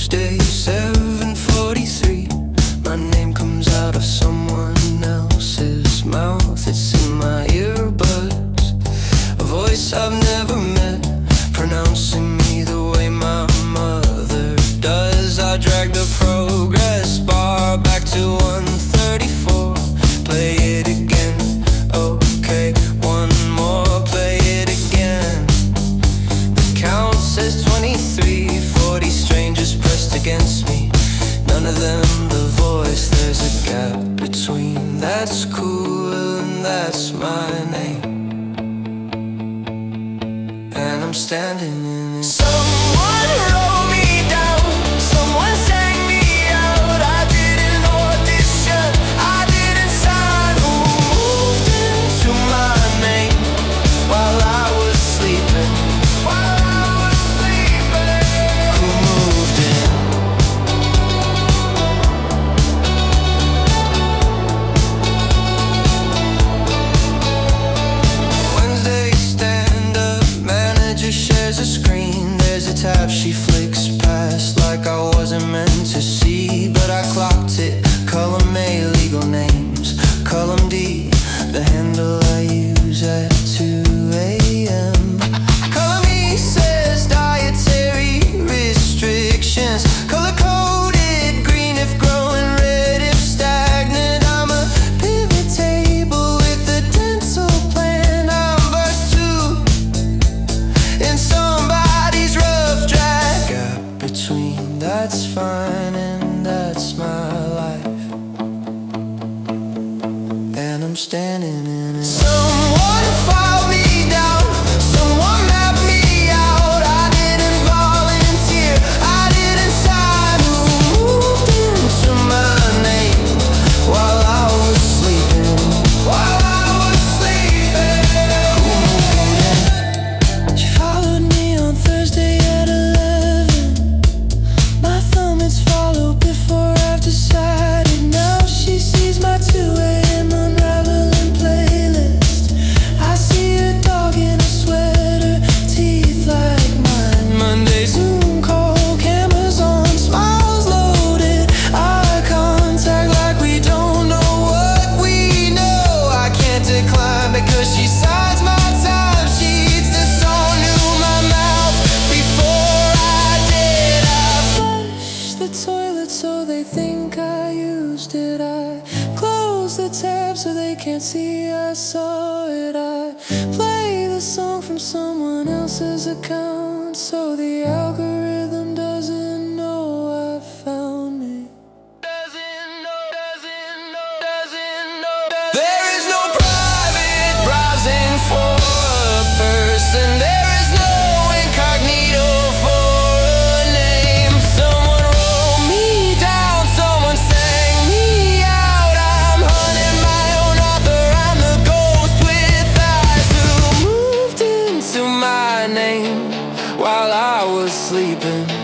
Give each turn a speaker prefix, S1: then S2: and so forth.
S1: Tuesday, 7:43. My name comes out of someone else's mouth. It's in my earbuds. A voice I've never met, pronouncing me the way my mother does. I drag the progress bar back to 134. Play it again, okay, one more, play it again. The count says 23, 40 strangers pressed against me. None of them the voice, there's a gap between. That's cool and that's my name, and I'm standing in it. Someone wrote me down, someone sang me out. I didn't audition, I didn't sign. Who moved into my name while I was sleeping? While I was sleeping, who moved in? Wednesday stand-up, manager shares a screen. There's a tab she flicks past like I wasn't meant to see, but I clocked it. Column A, legal names. Column D, the handle I use at 2 a.m. Column E says dietary restrictions. Color-coded, green if growing, red if stagnant. I'm a pivot table with a dental plan. I'm verse 2 in somebody's rough draft. Gap between that's fine and that's my life, and I'm standing in it. Someone filed me down, someone mapped me out. I didn't volunteer, I didn't sign. Who moved into my name while I was sleeping? While I was sleeping, who moved in? She followed me on Thursday at 11. My thumb is followed before I've decided. Now she sees my 2 a.m. unraveling playlist. I see a dog in a sweater, teeth like mine. Monday Zoom call, cameras on, smiles loaded, eye contact like we don't know what we know. I can't decline because she signs my time sheets. The song knew my mouth before I did. I flush the toilet so they think I used it. I close the tab so they can't see I saw it. I play the song from someone else's account so the algorithm doesn't know I found me. There is no private browsing for a person. There is no incognito for a name. Someone wrote me down, someone sang me out. I'm hunting my own author, I'm the ghost with eyes who moved into my name while I was sleeping.